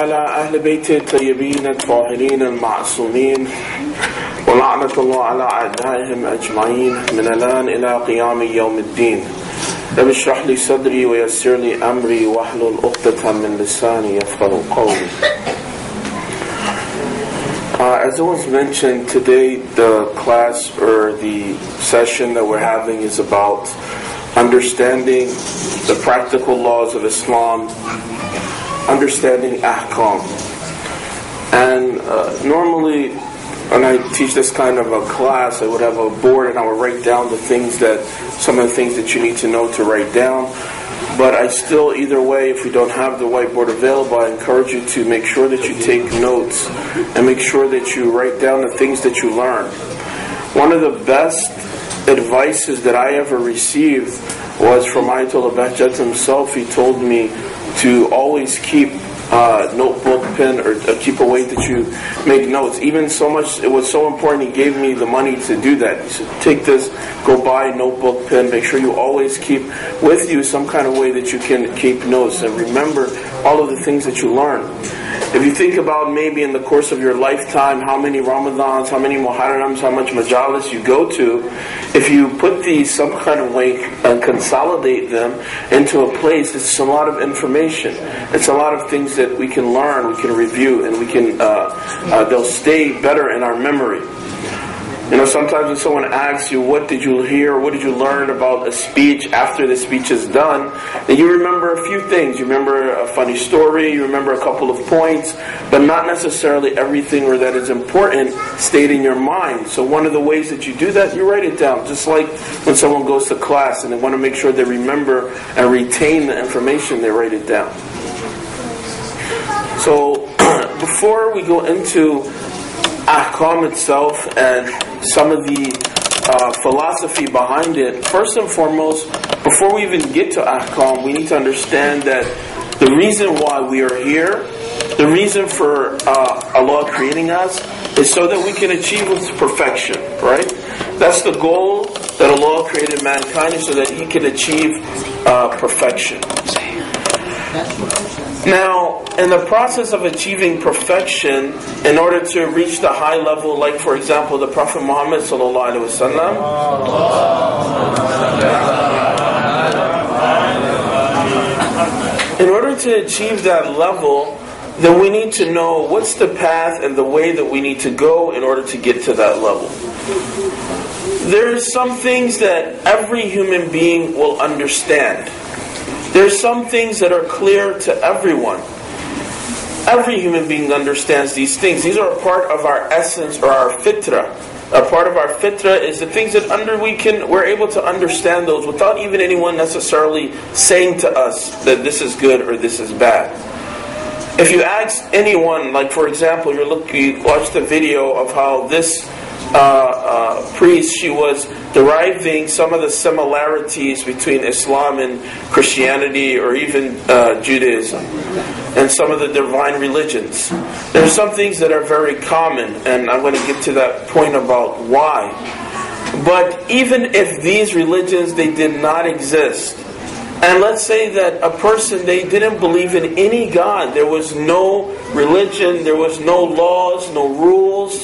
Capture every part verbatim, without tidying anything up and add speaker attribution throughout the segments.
Speaker 1: وعلى أهل بيت الطيبين الطاهرين المعصومين ولعنة الله على أعدائهم أجمعين من الآن إلى قيام يوم الدين. رب اشرح لي صدري ويسر لي أمري واحلل عقدة من لساني يفقهوا قولي. Uh, as it was mentioned, today the class or the session that we're having is about understanding the practical laws of Islam, understanding ahkam. And uh, normally when I teach this kind of a class, I would have a board and I would write down the things that, some of the things that you need to know to write down. But I still, either way, if we don't have the whiteboard available, I encourage you to make sure that you take notes and make sure that you write down the things that you learn. One of the best advices that I ever received was from Ayatollah Bahjat himself. He told me to always keep Uh, notebook, pen, or uh, keep a way that you make notes. Even so much, it was so important, he gave me the money to do that. He said, take this, go buy a notebook, pen, make sure you always keep with you some kind of way that you can keep notes and remember all of the things that you learn. If you think about maybe in the course of your lifetime, how many Ramadans, how many Muharrams, how much Majalis you go to, if you put these some kind of way and consolidate them into a place, it's a lot of information. It's a lot of things that we can learn, we can review, and we can, uh, uh, they'll stay better in our memory. You know, sometimes when someone asks you, what did you hear, what did you learn about a speech after the speech is done, then you remember a few things. You remember a funny story, you remember a couple of points, but not necessarily everything or that is important stayed in your mind. So one of the ways that you do that, you write it down. Just like when someone goes to class and they want to make sure they remember and retain the information, they write it down. So before we go into ahkam itself and some of the uh, philosophy behind it, first and foremost, before we even get to ahkam, we need to understand that the reason why we are here, the reason for uh, Allah creating us, is so that we can achieve perfection, right? That's the goal that Allah created mankind, is so that He can achieve uh, perfection. Now, in the process of achieving perfection, in order to reach the high level, like for example, the Prophet Muhammad sallallahu alaihi wasallam, in order to achieve that level, then we need to know what's the path and the way that we need to go in order to get to that level. There's some things that every human being will understand. There's some things that are clear to everyone. Every human being understands these things. These are a part of our essence or our fitrah. A part of our fitrah is the things that under we can we're able to understand those without even anyone necessarily saying to us that this is good or this is bad. If you ask anyone, like for example, you look, you watch the video of how this uh, uh, priest, she was deriving some of the similarities between Islam and Christianity or even uh, Judaism and some of the divine religions. There are some things that are very common, and I'm going to get to that point about why. But even if these religions, they did not exist, and let's say that a person, they didn't believe in any God, there was no religion, there was no laws, no rules,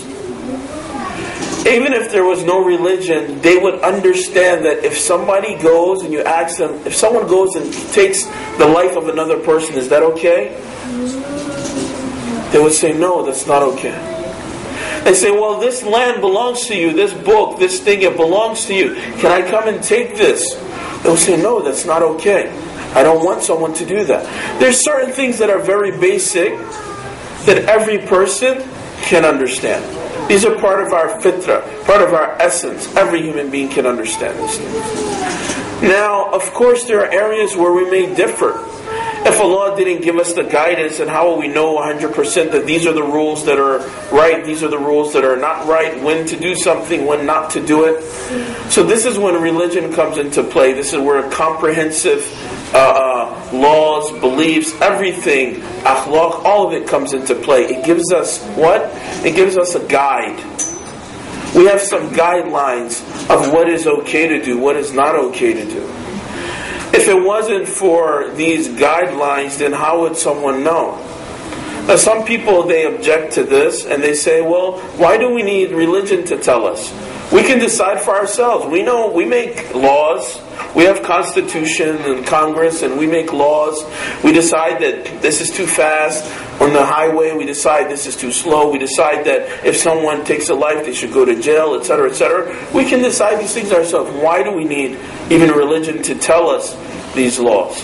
Speaker 1: even if there was no religion, they would understand that if somebody goes and you ask them, if someone goes and takes the life of another person, is that okay? They would say, no, that's not okay. They say, well, this land belongs to you, this book, this thing, it belongs to you. Can I come and take this? They would say, no, that's not okay. I don't want someone to do that. There's certain things that are very basic that every person can understand. These are part of our fitrah, part of our essence. Every human being can understand these things. Now, of course, there are areas where we may differ. If Allah didn't give us the guidance, and how will we know one hundred percent that these are the rules that are right, these are the rules that are not right, when to do something, when not to do it? So this is when religion comes into play. This is where comprehensive uh, uh, laws, beliefs, everything, akhlaq, all of it comes into play. It gives us what? It gives us a guide. We have some guidelines of what is okay to do, what is not okay to do. If it wasn't for these guidelines, then how would someone know? Now, some people, they object to this and they say, well, why do we need religion to tell us? We can decide for ourselves. We know, we make laws. We have Constitution and Congress, and we make laws. We decide that this is too fast. On the highway, we decide this is too slow. We decide that if someone takes a life, they should go to jail, et cetera, et cetera. We can decide these things ourselves. Why do we need even religion to tell us these laws?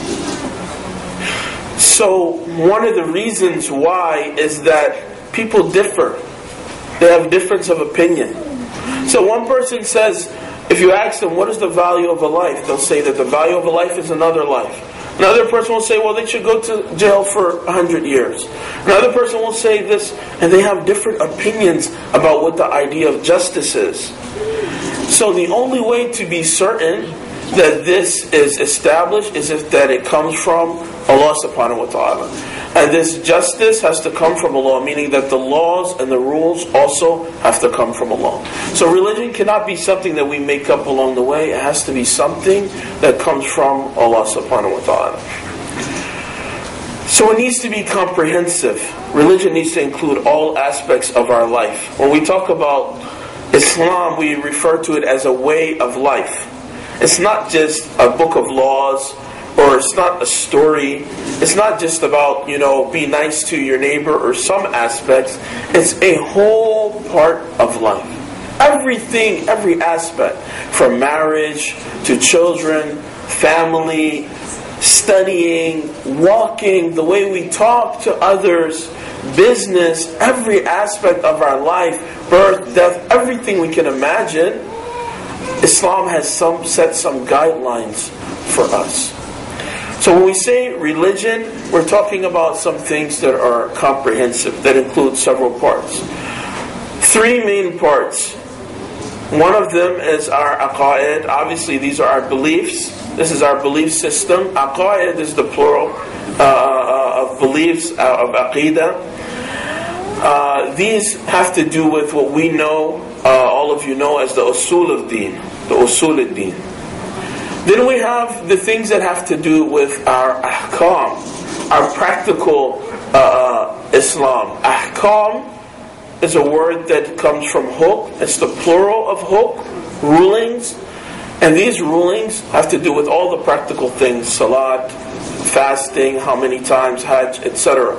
Speaker 1: So, one of the reasons why is that people differ. They have difference of opinion. So one person says, if you ask them, what is the value of a life? They'll say that the value of a life is another life. Another person will say, well, they should go to jail for a hundred years. Another person will say this, and they have different opinions about what the idea of justice is. So the only way to be certain that this is established is if that it comes from Allah subhanahu wa ta'ala. And this justice has to come from Allah, meaning that the laws and the rules also have to come from Allah. So religion cannot be something that we make up along the way. It has to be something that comes from Allah subhanahu wa ta'ala. So it needs to be comprehensive. Religion needs to include all aspects of our life. When we talk about Islam, we refer to it as a way of life. It's not just a book of laws, or it's not a story. It's not just about, you know, be nice to your neighbor or some aspects. It's a whole part of life. Everything, every aspect, from marriage to children, family, studying, walking, the way we talk to others, business, every aspect of our life, birth, death, everything we can imagine, Islam has some set some guidelines for us. So when we say religion, we're talking about some things that are comprehensive, that include several parts. Three main parts. One of them is our aqaid. Obviously, these are our beliefs. This is our belief system. Aqaid is the plural uh, of beliefs, uh, of aqidah. Uh, these have to do with what we know, uh, all of you know, as the usul of deen, the usul of deen. Then we have the things that have to do with our ahkam, our practical uh, Islam. Ahkam is a word that comes from hukm. It's the plural of hukm, rulings. And these rulings have to do with all the practical things, salat, fasting, how many times, hajj, et cetera.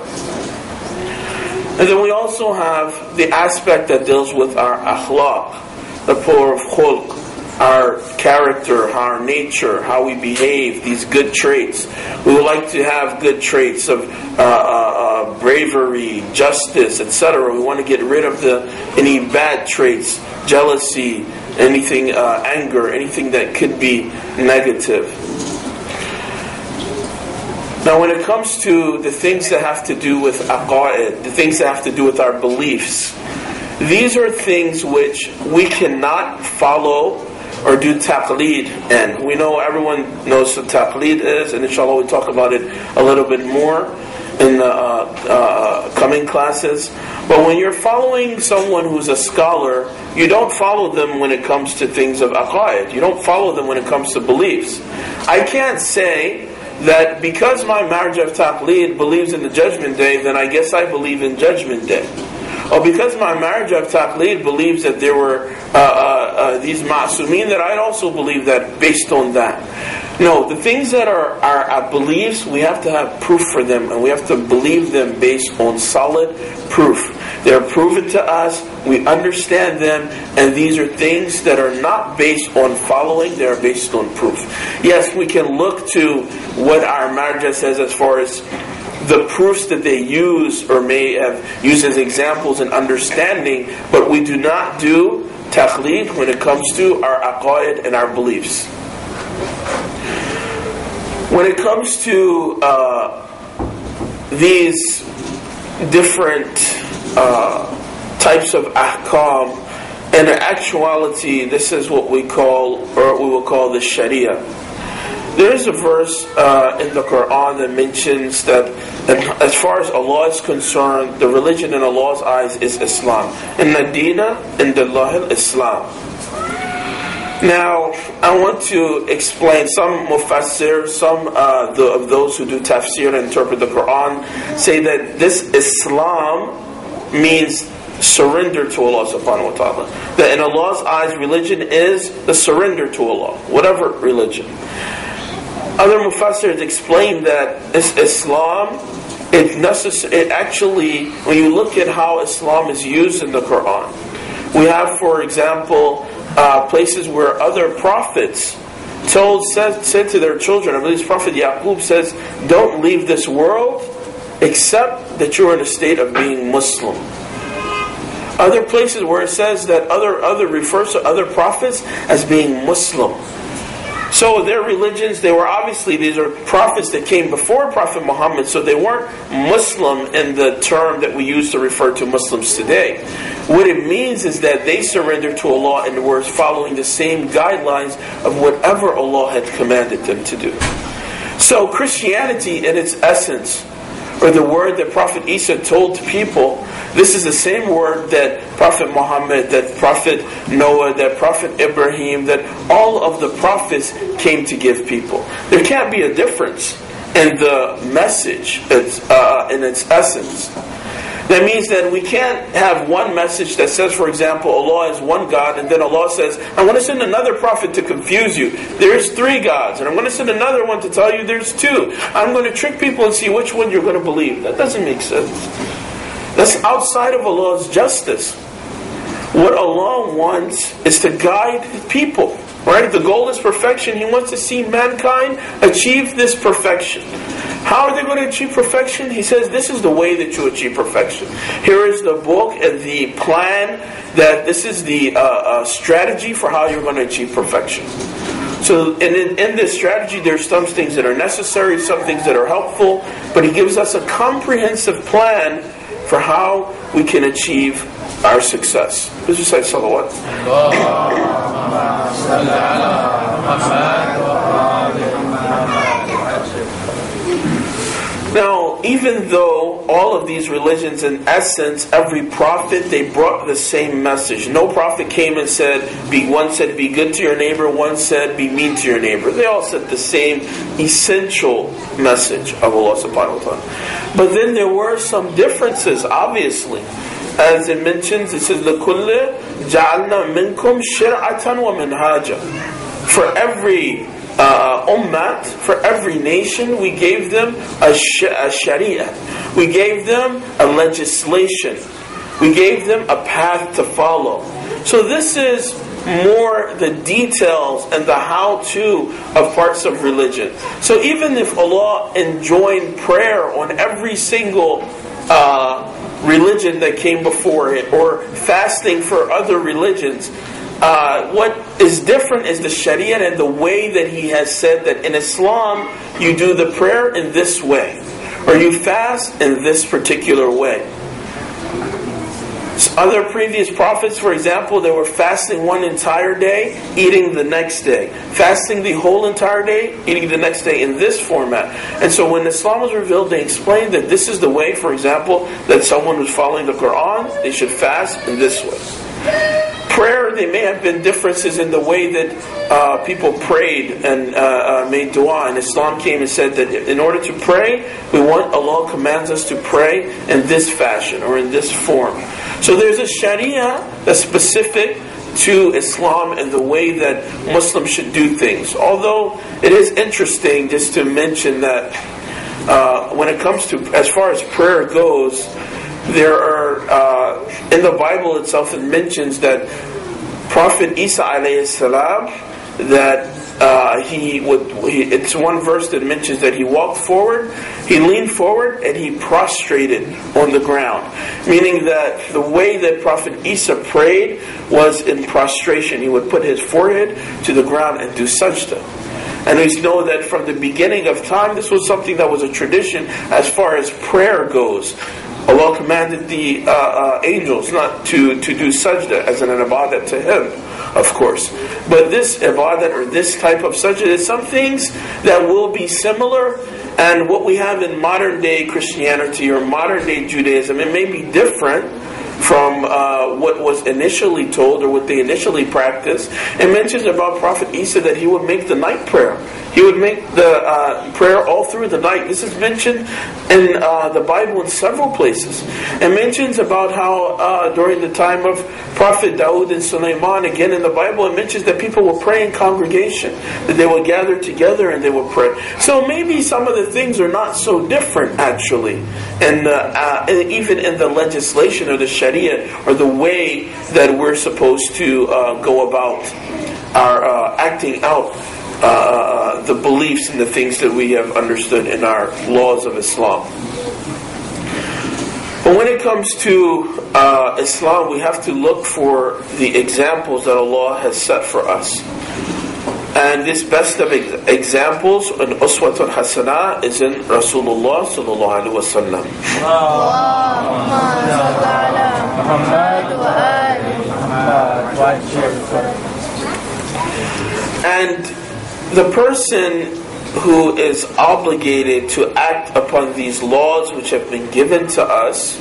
Speaker 1: And then we also have the aspect that deals with our akhlaq, the plural of khulq, our character, our nature, how we behave, these good traits. We would like to have good traits of uh, uh, uh, bravery, justice, et cetera. We want to get rid of the any bad traits, jealousy, anything, uh, anger, anything that could be negative. Now when it comes to the things that have to do with aqaid, the things that have to do with our beliefs, these are things which we cannot follow or do taqleed in. We know, everyone knows what taqleed is, and inshallah we'll talk about it a little bit more in the uh, uh, coming classes. But when you're following someone who's a scholar, you don't follow them when it comes to things of aqaid. You don't follow them when it comes to beliefs. I can't say that because my marj of taqleed believes in the judgment day, then I guess I believe in judgment day. Or because my marj of taqleed believes that there were uh, uh, uh, these ma'sumin, that I also believe that based on that. No, the things that are, are our beliefs, we have to have proof for them, and we have to believe them based on solid proof. They're proven to us, we understand them, and these are things that are not based on following, they are based on proof. Yes, we can look to what our marja says as far as the proofs that they use or may have used as examples in understanding, but we do not do taqleed when it comes to our aqaid and our beliefs. When it comes to uh, these different uh, types of ahkam, in actuality, this is what we call, or we will call the Sharia. There is a verse uh, in the Quran that mentions that as far as Allah is concerned, the religion in Allah's eyes is Islam. Inna Deena Indallahi Islam. Now, I want to explain. Some mufassir, some uh, the, of those who do tafsir and interpret the Quran, say that this Islam means surrender to Allah subhanahu wa ta'ala. That in Allah's eyes, religion is the surrender to Allah, whatever religion. Other mufassirs explain that Islam, it, necess- it actually, when you look at how Islam is used in the Quran, we have, for example, uh, places where other prophets told said, said to their children, I believe Prophet Yaqub says, don't leave this world except that you're in a state of being Muslim. Other places where it says that other other refers to other prophets as being Muslim. So their religions, they were obviously, these are prophets that came before Prophet Muhammad, so they weren't Muslim in the term that we use to refer to Muslims today. What it means is that they surrendered to Allah and were following the same guidelines of whatever Allah had commanded them to do. So Christianity in its essence, or the word that Prophet Isa told to people, this is the same word that Prophet Muhammad, that Prophet Noah, that Prophet Ibrahim, that all of the prophets came to give people. There can't be a difference in the message, it's, uh, in its essence. That means that we can't have one message that says, for example, Allah is one God, and then Allah says, I'm going to send another prophet to confuse you. There's three gods, and I'm going to send another one to tell you there's two. I'm going to trick people and see which one you're going to believe. That doesn't make sense. That's outside of Allah's justice. What Allah wants is to guide people. Right? The goal is perfection. He wants to see mankind achieve this perfection. How are they going to achieve perfection? He says, this is the way that you achieve perfection. Here is the book and the plan, that this is the uh, uh, strategy for how you're going to achieve perfection. So in, in, in this strategy, there's some things that are necessary, some things that are helpful, but He gives us a comprehensive plan for how we can achieve our success. Let's just say salawat. Now, even though all of these religions, in essence, every prophet, they brought the same message. No prophet came and said, be, one said, be good to your neighbor, one said, be mean to your neighbor. They all said the same essential message of Allah subhanahu wa ta'ala. But then there were some differences, obviously. As it mentions, it says, لَكُلِّ جَعَلْنَا مِنْكُمْ شِرْعَةً وَمِنْهَاجًا. For every Uh, ummat, for every nation, we gave them a, sh- a sharia. We gave them a legislation. We gave them a path to follow. So this is more the details and the how-to of parts of religion. So even if Allah enjoined prayer on every single uh, religion that came before it, or fasting for other religions, Uh, what is different is the Sharia and the way that He has said that in Islam you do the prayer in this way, or you fast in this particular way. Other previous prophets, for example, they were fasting one entire day, eating the next day. Fasting the whole entire day, eating the next day in this format. And so when Islam was revealed, they explained that this is the way, for example, that someone who's following the Quran, they should fast in this way. Prayer, there may have been differences in the way that uh, people prayed and uh, uh, made dua. And Islam came and said that in order to pray, we want, Allah commands us to pray in this fashion or in this form. So there's a Sharia that's specific to Islam and the way that Muslims should do things. Although it is interesting just to mention that uh, when it comes to, as far as prayer goes, there are, uh, in the Bible itself, it mentions that Prophet Isa alayhi salam, that uh, he would, he, it's one verse that mentions that he walked forward, he leaned forward, and he prostrated on the ground. Meaning that the way that Prophet Isa prayed was in prostration. He would put his forehead to the ground and do sajda. And we know that from the beginning of time, this was something that was a tradition as far as prayer goes. Allah commanded the uh, uh, angels not to, to do sajda as an ibadat to Him, of course. But this ibadat or this type of sajda is some things that will be similar, and what we have in modern day Christianity or modern day Judaism, it may be different, from uh, what was initially told or what they initially practiced. It mentions about Prophet Isa that he would make the night prayer. He would make the uh, prayer all through the night. This is mentioned in uh, the Bible in several places. It mentions about how uh, during the time of Prophet Dawood and Sulaiman, again in the Bible, it mentions that people would pray in congregation, that they would gather together and they would pray. So maybe some of the things are not so different actually, and uh, even in the legislation or the Sharia or the way that we're supposed to uh, go about our uh, acting out Uh, the beliefs and the things that we have understood in our laws of Islam. But when it comes to uh, Islam, we have to look for the examples that Allah has set for us. And this best of ex- examples, an Uswatun Hasanah, is in Rasulullah sallallahu alaihi wasallam. And the person who is obligated to act upon these laws which have been given to us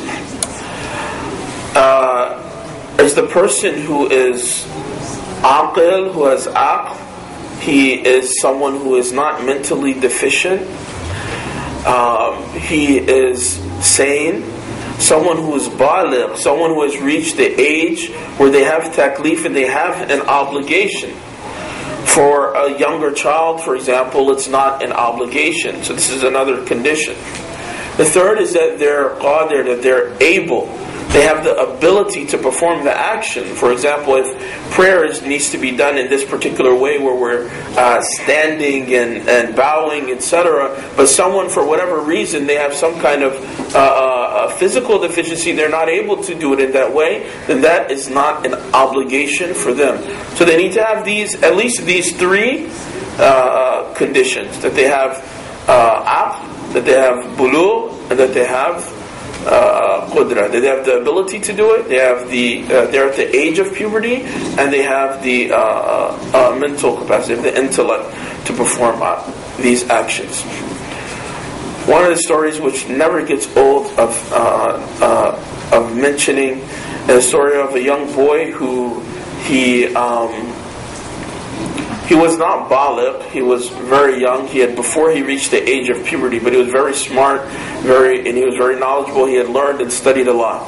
Speaker 1: uh, is the person who is aqil, who has aql. He is someone who is not mentally deficient. Um, he is sane. Someone who is baligh, someone who has reached the age where they have taklif and they have an obligation. For a younger child, for example, it's not an obligation. So this is another condition. The third is that they're qadir, that they're able. They have the ability to perform the action. For example, if prayers needs to be done in this particular way where we're uh, standing and, and bowing, et cetera, but someone, for whatever reason, they have some kind of uh, physical deficiency, they're not able to do it in that way, then that is not an obligation for them. So they need to have these, at least these three uh, conditions, that they have uh, aql, that they have bulugh, and that they have Uh, qudra. They have the ability to do it. They have the uh, they're at the age of puberty, and they have the uh, uh, mental capacity, the intellect to perform uh, these actions. One of the stories which never gets old of uh, uh, of mentioning is a story of a young boy who he um, he was not baligh. He was very young. He had before he reached the age of puberty, but he was very smart, very and he was very knowledgeable. He had learned and studied a lot.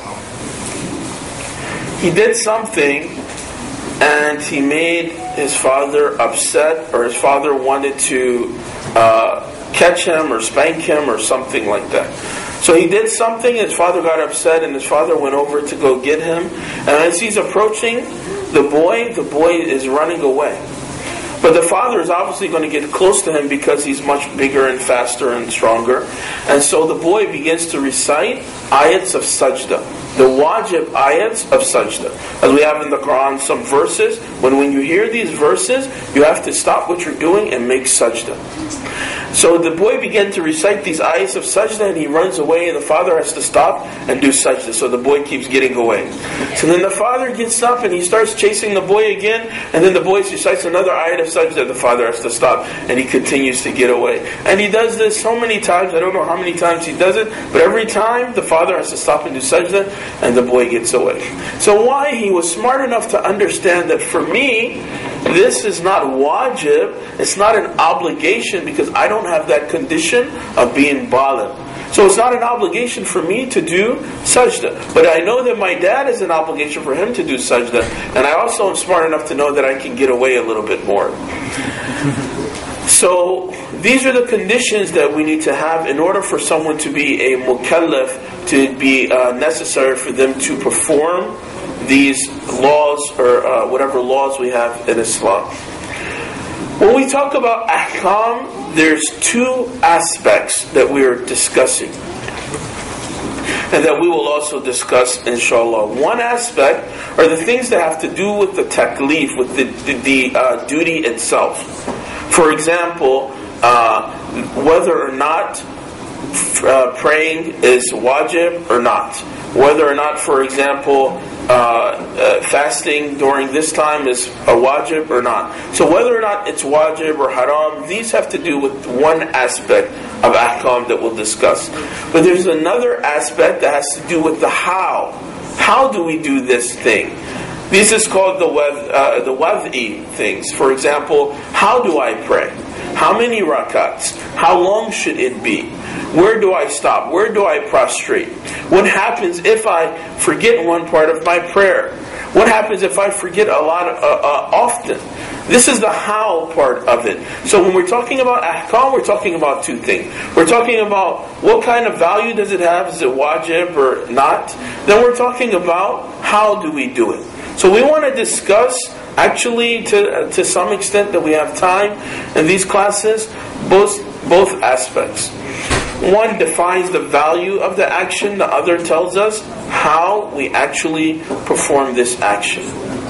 Speaker 1: He did something, and he made his father upset, or his father wanted to uh, catch him or spank him or something like that. So he did something. His father got upset, and his father went over to go get him. And as he's approaching the boy, the boy is running away. But the father is obviously going to get close to him because he's much bigger and faster and stronger. And so the boy begins to recite ayats of sajda, the wajib ayats of sajda. As we have in the Quran some verses, when when you hear these verses, you have to stop what you're doing and make sajda. So the boy began to recite these ayats of sajda, and he runs away, and the father has to stop and do sajda. So the boy keeps getting away. So then the father gets up and he starts chasing the boy again, and then the boy recites another ayat of sajda. The father has to stop, and he continues to get away. And he does this so many times. I don't know how many times he does it, but every time the father has to stop and do sajda, and the boy gets away. So why? He was smart enough to understand that for me, this is not wajib, it's not an obligation, because I don't have that condition of being baligh. So it's not an obligation for me to do sajda. But I know that my dad is an obligation for him to do sajda. And I also am smart enough to know that I can get away a little bit more. So these are the conditions that we need to have in order for someone to be a mukallaf, to be uh, necessary for them to perform these laws, or uh, whatever laws we have in Islam. When we talk about ahkam, there's two aspects that we are discussing, and that we will also discuss, inshallah. One aspect are the things that have to do with the taklif, with the, the, the uh, duty itself. For example, uh, whether or not uh, praying is wajib or not. Whether or not, for example, Uh, uh, fasting during this time is a wajib or not. So whether or not it's wajib or haram, these have to do with one aspect of ahkam that we'll discuss. But there's another aspect that has to do with the how. how do we do this thing? This is called the uh, the wad'i things. For example, how do I pray? How many rakats? How long should it be? Where do I stop? Where do I prostrate? What happens if I forget one part of my prayer? What happens if I forget a lot of, uh, uh, often? This is the how part of it. So when we're talking about ahkam, we're talking about two things. We're talking about what kind of value does it have? Is it wajib or not? Then we're talking about how do we do it. So we want to discuss, actually to to some extent that we have time in these classes, both both aspects. One defines the value of the action, the other tells us how we actually perform this action.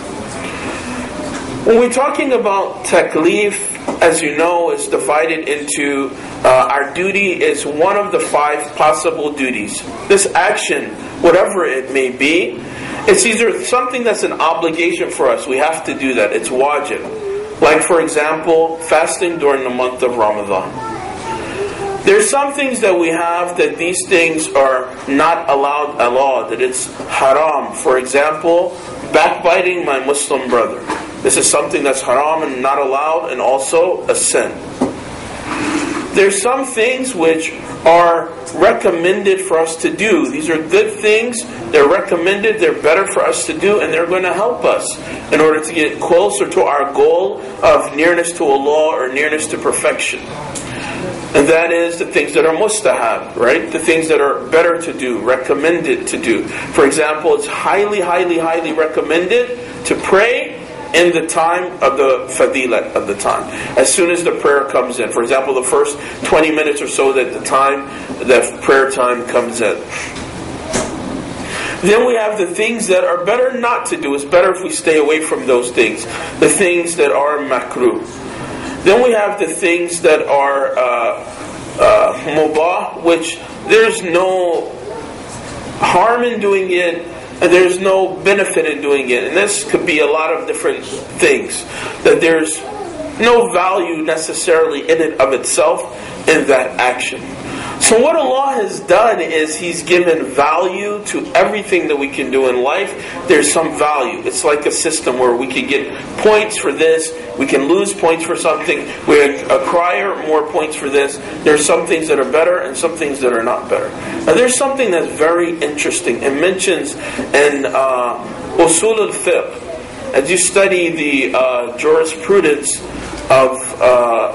Speaker 1: When we're talking about taklif, as you know, is divided into, uh, our duty is one of the five possible duties. This action, whatever it may be, it's either something that's an obligation for us, we have to do that, it's wajib. Like for example, fasting during the month of Ramadan. There's some things that we have that these things are not allowed at all, that it's haram. For example, backbiting my Muslim brother. This is something that's haram and not allowed, and also a sin. There's some things which are recommended for us to do. These are good things, they're recommended, they're better for us to do, and they're going to help us in order to get closer to our goal of nearness to Allah or nearness to perfection. And that is the things that are mustahab, right? The things that are better to do, recommended to do. For example, it's highly, highly, highly recommended to pray in the time of the fadilat of the time. As soon as the prayer comes in. For example, the first twenty minutes or so that the time, that prayer time comes in. Then we have the things that are better not to do. It's better if we stay away from those things. The things that are makruh. Then we have the things that are uh, uh, mubah, which there's no harm in doing it, and there's no benefit in doing it. And this could be a lot of different things. That there's no value necessarily in it of itself in that action. So what Allah has done is He's given value to everything that we can do in life. There's some value. It's like a system where we can get points for this, we can lose points for something, we acquire more points for this. There's some things that are better and some things that are not better. Now there's something that's very interesting. It mentions in uh, Usul al-Fiqh, as you study the uh, jurisprudence of uh,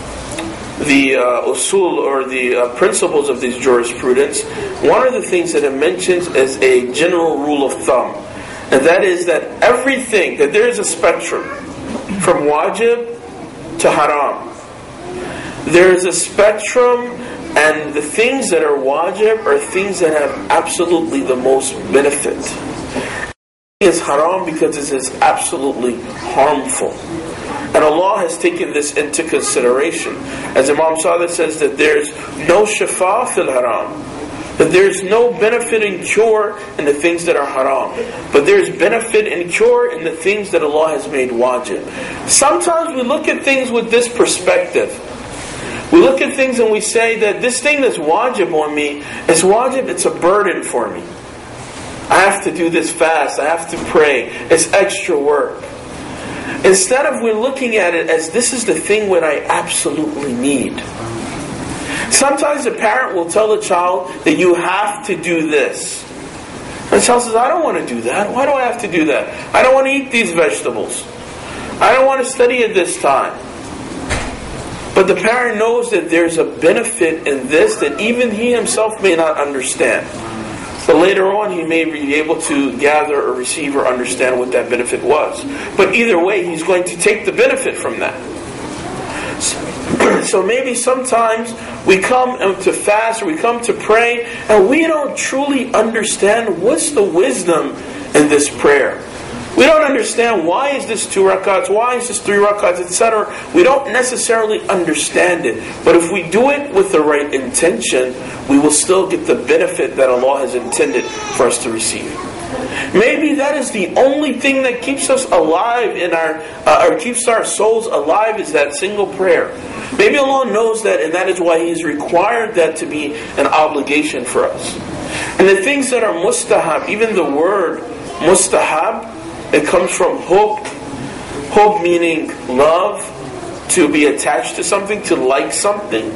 Speaker 1: the uh, usul or the uh, principles of this jurisprudence, one of the things that it mentions is a general rule of thumb, and that is that everything, that there is a spectrum from wajib to haram. There is a spectrum, and the things that are wajib are things that have absolutely the most benefit. It is haram because it is absolutely harmful. And Allah has taken this into consideration. As Imam Sadiq says that there's no shifa fil haram. That there's no benefit and cure in the things that are haram. But there's benefit and cure in the things that Allah has made wajib. Sometimes we look at things with this perspective. We look at things and we say that this thing that's wajib on me, is wajib, it's a burden for me. I have to do this fast, I have to pray, it's extra work. Instead of we're looking at it as this is the thing what I absolutely need. Sometimes a parent will tell a child that you have to do this. And the child says, I don't want to do that. Why do I have to do that? I don't want to eat these vegetables. I don't want to study at this time. But the parent knows that there's a benefit in this that even he himself may not understand. But later on he may be able to gather or receive or understand what that benefit was. But either way, he's going to take the benefit from that. So, so maybe sometimes we come to fast or we come to pray and we don't truly understand what's the wisdom in this prayer. We don't understand why is this two rakats, why is this three rakats, et cetera. We don't necessarily understand it. But if we do it with the right intention, we will still get the benefit that Allah has intended for us to receive. Maybe that is the only thing that keeps us alive in our, uh, or keeps our souls alive, is that single prayer. Maybe Allah knows that, and that is why He's required that to be an obligation for us. And the things that are mustahab, even the word mustahab, it comes from hub. Hub meaning love, to be attached to something, to like something.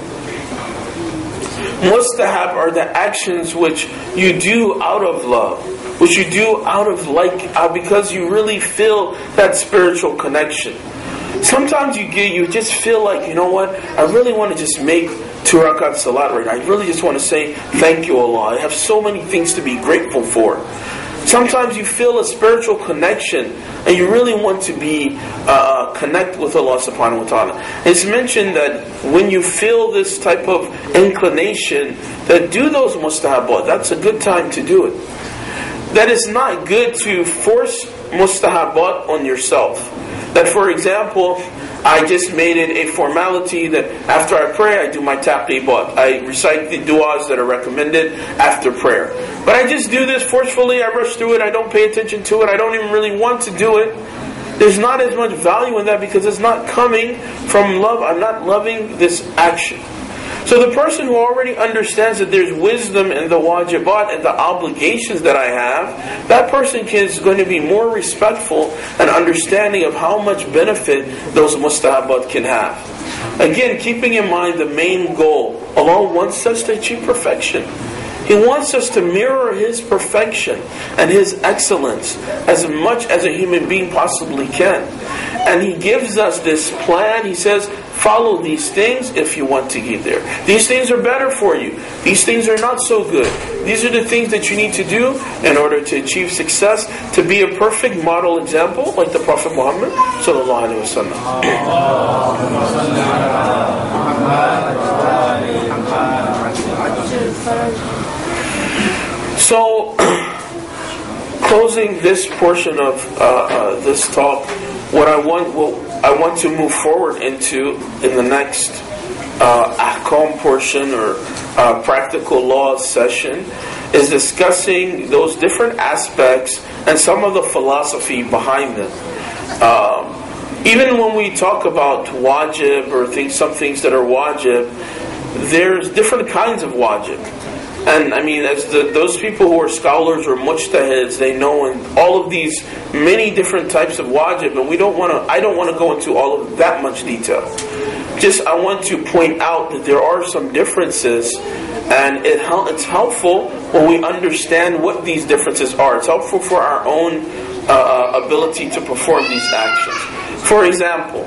Speaker 1: Mustahab are the actions which you do out of love, which you do out of like, uh, because you really feel that spiritual connection. Sometimes you get, you just feel like, you know what, I really want to just make two rakat salat right now. I really just want to say, thank you Allah. I have so many things to be grateful for. Sometimes you feel a spiritual connection and you really want to be uh, connect with Allah subhanahu wa ta'ala. It's mentioned that when you feel this type of inclination, that do those mustahabat. That's a good time to do it. That is not good to force mustahabat on yourself. That, for example, I just made it a formality that after I pray, I do my taqibat. I recite the du'as that are recommended after prayer. But I just do this forcefully, I rush through it, I don't pay attention to it, I don't even really want to do it. There's not as much value in that because it's not coming from love. I'm not loving this action. So the person who already understands that there's wisdom in the wajibat and the obligations that I have, that person is going to be more respectful and understanding of how much benefit those mustahabat can have. Again, keeping in mind the main goal. Allah wants us to achieve perfection. He wants us to mirror His perfection and His excellence as much as a human being possibly can. And He gives us this plan. He says, follow these things if you want to get there. These things are better for you. These things are not so good. These are the things that you need to do in order to achieve success, to be a perfect model example like the Prophet Muhammad sallallahu alaihi wasallam. So, closing this portion of uh, uh, this talk, what I want, what I want to move forward into in the next uh, ahkam portion or uh, practical law session is discussing those different aspects and some of the philosophy behind them. Um, even when we talk about wajib or things, some things that are wajib, there's different kinds of wajib. And I mean, as the, those people who are scholars or mujtahids, they know in all of these many different types of wajib, and we don't want to. I don't want to go into all of that much detail. Just I want to point out that there are some differences, and it it's helpful when we understand what these differences are. It's helpful for our own uh, ability to perform these actions. For example,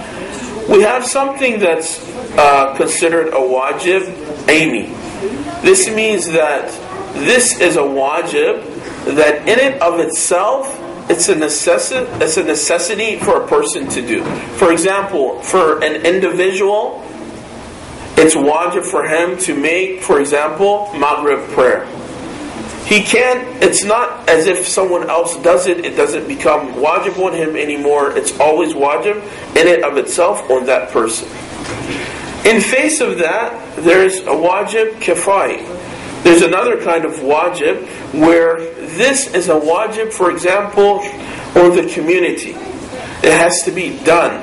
Speaker 1: we have something that's uh, considered a wajib, aini. This means that this is a wajib that in and of itself, it's a necessi- it's a necessity for a person to do. For example, for an individual, it's wajib for him to make, for example, Maghrib prayer. He can't, it's not as if someone else does it, it doesn't become wajib on him anymore. It's always wajib in and of itself on that person. In face of that, there's a wajib kifai. There's another kind of wajib where this is a wajib, for example, on the community. It has to be done.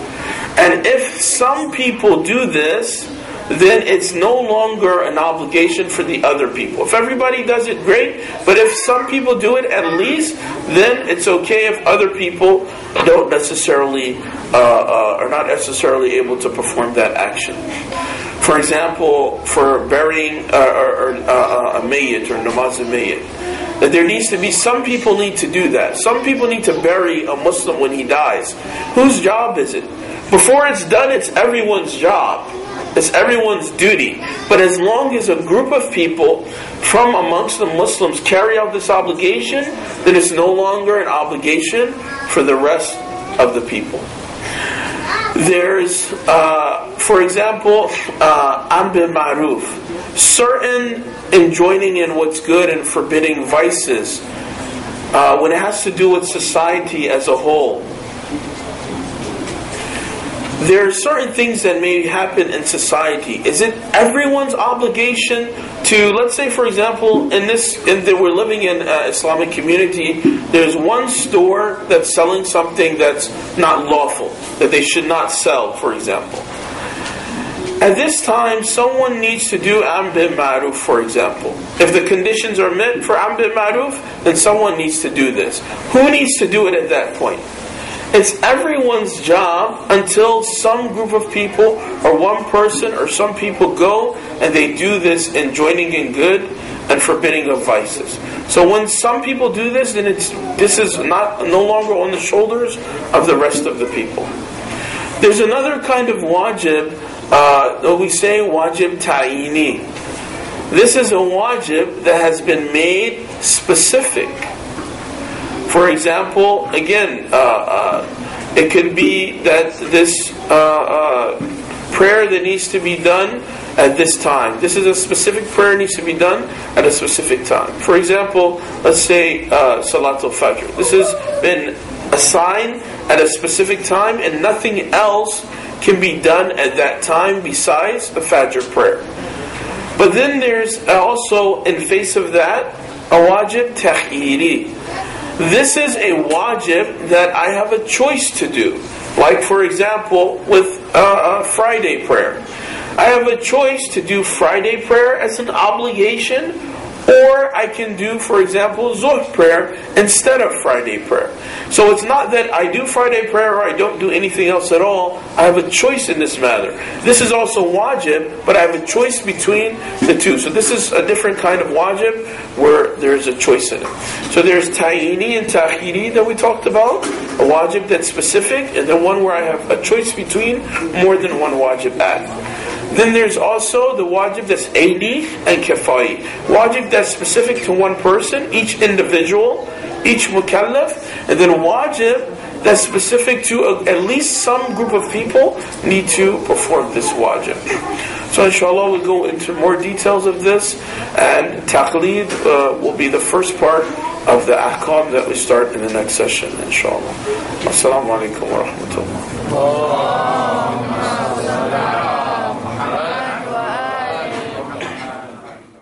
Speaker 1: And if some people do this, then it's no longer an obligation for the other people. If everybody does it, great. But if some people do it at least, then it's okay if other people don't necessarily, uh, uh, are not necessarily able to perform that action. For example, for burying uh, or, or, uh, a mayyit or namaz al-mayyit, that there needs to be, some people need to do that. Some people need to bury a Muslim when he dies. Whose job is it? Before it's done, it's everyone's job. It's everyone's duty. But as long as a group of people from amongst the Muslims carry out this obligation, then it's no longer an obligation for the rest of the people. There's, uh, for example, uh, Amr bil Ma'ruf, certain enjoining in what's good and forbidding vices, uh, when it has to do with society as a whole. There are certain things that may happen in society. Is it everyone's obligation to, let's say for example, in this, in the, we're living in an Islamic community, there's one store that's selling something that's not lawful, that they should not sell, for example. At this time, someone needs to do Amr bil Ma'ruf, for example. If the conditions are met for Amr bil Ma'ruf, then someone needs to do this. Who needs to do it at that point? It's everyone's job until some group of people or one person or some people go and they do this in joining in good and forbidding of vices. So when some people do this, then it's this is not no longer on the shoulders of the rest of the people. There's another kind of wajib, uh, we say wajib ta'ini. This is a wajib that has been made specific. For example, again, uh, uh, it could be that this uh, uh, prayer that needs to be done at this time. This is a specific prayer needs to be done at a specific time. For example, let's say uh, Salatul Fajr. This has been assigned at a specific time and nothing else can be done at that time besides the Fajr prayer. But then there's also, in face of that, a wajib takhiri. This is a wajib that I have a choice to do. Like, for example, with uh, a Friday prayer. I have a choice to do Friday prayer as an obligation, or I can do, for example, Zuhr prayer instead of Friday prayer. So it's not that I do Friday prayer or I don't do anything else at all. I have a choice in this matter. This is also wajib, but I have a choice between the two. So this is a different kind of wajib where there's a choice in it. So there's ta'ini and ta'khiri that we talked about, a wajib that's specific, and then one where I have a choice between more than one wajib at. Then there's also the wajib that's aini and kifai. Wajib that's specific to one person, each individual, each mukallaf. And then wajib that's specific to a, at least some group of people need to perform this wajib. So inshallah we'll go into more details of this. And taqleed uh, will be the first part of the ahkam that we start in the next session, inshallah. Assalamu alaikum wa rahmatullah.